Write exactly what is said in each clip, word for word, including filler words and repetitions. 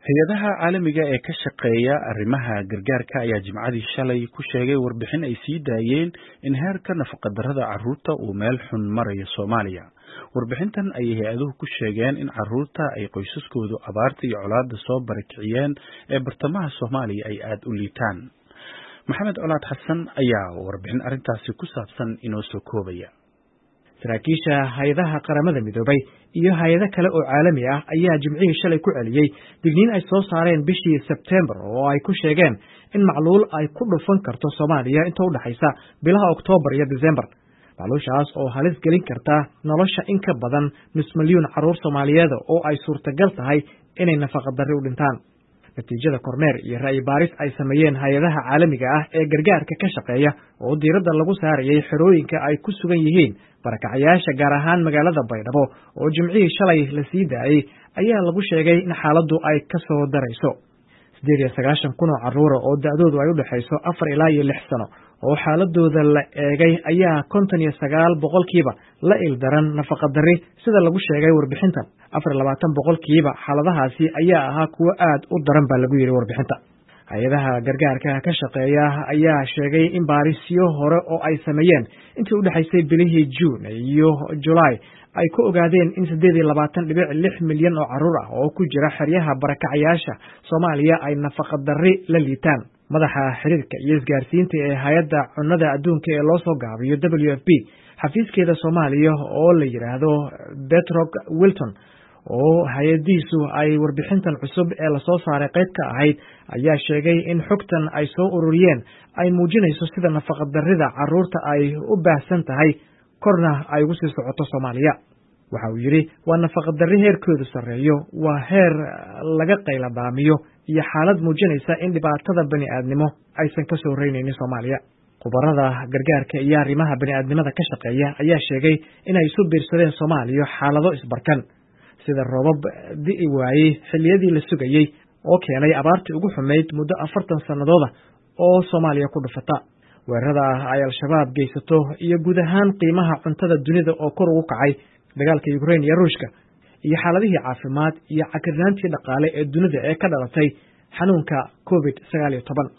Hay'adaha caalamiga ee ka shaqeeya arrimaha gargaarka ayaa Jimcadii shalay ku sheegay warbixin ay sii daayeen in heerka nafaqo-darrada carruurta uu meel xun marayo Soomaaliya. Warbixintan ayay hay'aduhu ku sheegeen in carruurta ay qoysaskoodu abaarta iyo colaadda soo barakiciyeen ee bartamaha Soomaaliya ay aad u liitaan. Maxamed Colaad Xasan ayaa warbixin arrintaasi ku saabsan inoo soo koobaya. saraakiisha hay'adaha qaramada midoobay iyo hay'ado kale oo caalami ah ayaa Jimcihii shalay ku celiyay digniin ay soo saareen bishii September oo ay ku sheegeen in macluul ay ku dhufan karto Soomaaliya inta u dhaxaysa bilaha October iyo December. macluushaas oo halis gelin karta nolosha in ka badan nus milyuun carruur Soomaaliyeed oo ay suurtagal tahay inay nafaqo darri u dhintaan. natiijada kormeer iyo ra'yi baaris ay sameeyeen hay'adaha caalamiga ah ee gargaarka ka shaqeeya oo diiradda lagu saarayay xerooyinka ay ku sugan yihiin barakacayaasha gaar ahaan magaalada Baydhabo oo Jimcihii shalay la sii daayay ayaa lagu sheegay in xaaladdu ay ka soo darayso. siddeed iyo sagaashan kun oo carruur oo da'doodu ay u dhaxayso afar ilaa iyo lix sano oo xaaladooda la eegay ayaa konton iyo sagaal boqolkiiba la ildaran nafaqa darri sida lagu sheegay warbixintan. afar iyo labaatan boqolkiiba xaaladahaasi ayaa ahaa kuwo aad u daran baa lagu yidhi warbixinta. hay-adaha gargaarka ka shaqeeya ayaa sheegay in baarisyo hore oo ay sameeyeen intii u dhaxaysay bilihii June iyo July ay ku ogaadeen in siddeed iyo labaatan dhibic lix milyan oo carruur ah oo ku jira xeryaha barakacayaasha Soomaaliya ay nafaqa darri la liitaan. madaxa xiriirka iyo isgaarsiinta ee hay'adda cunnada adduunka ee loo soo gaabiyo W F P xafiiskeeda Soomaaliya oo la yiraahdo Betrock Wilton oo hay'adiisu ay warbixintan cusub ee la soo saaray qayb ka ahayd ayaa sheegay in xogtan ay soo ururiyeen ay muujinayso sida nafaqa darrida carruurta ay u baahsan tahay korna ay ugu sii socoto Soomaaliya. waxa uu yidhi waa nafaqa darri heerkoodu sarreeyo, waa heer laga qayladhaamiyo iyo xaalad muujinaysa in dhibaatada bani'aadnimo aysan ka soo reynaynin Soomaaliya. khubarada gargaarka iyo arrimaha bani'aadnimada ka shaqeeya ayaa sheegay inay isu biirsadeen Soomaaliya xaalado isbarkan sida roobab di'i waayey xilliyadii la sugayey oo keenay abaartii ugu xumayd muddo afartan sannadooda oo Soomaaliya ku dhufata. weerarada ay al-shabaab geysato iyo guud ahaan qiimaha cuntada dunida oo kor ugu kacay dagaalka Ukraine iyo Ruushka iyo xaaladihii caafimaad iyo cakirnaantii dhaqaale ee dunida ee ka dhalatay xanuunka covid sagaal iyo toban.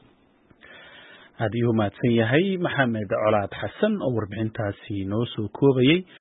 aad iyo mahadsan yahay Maxamed Colaad Xasan oo warbixintaasi noo soo koobayay.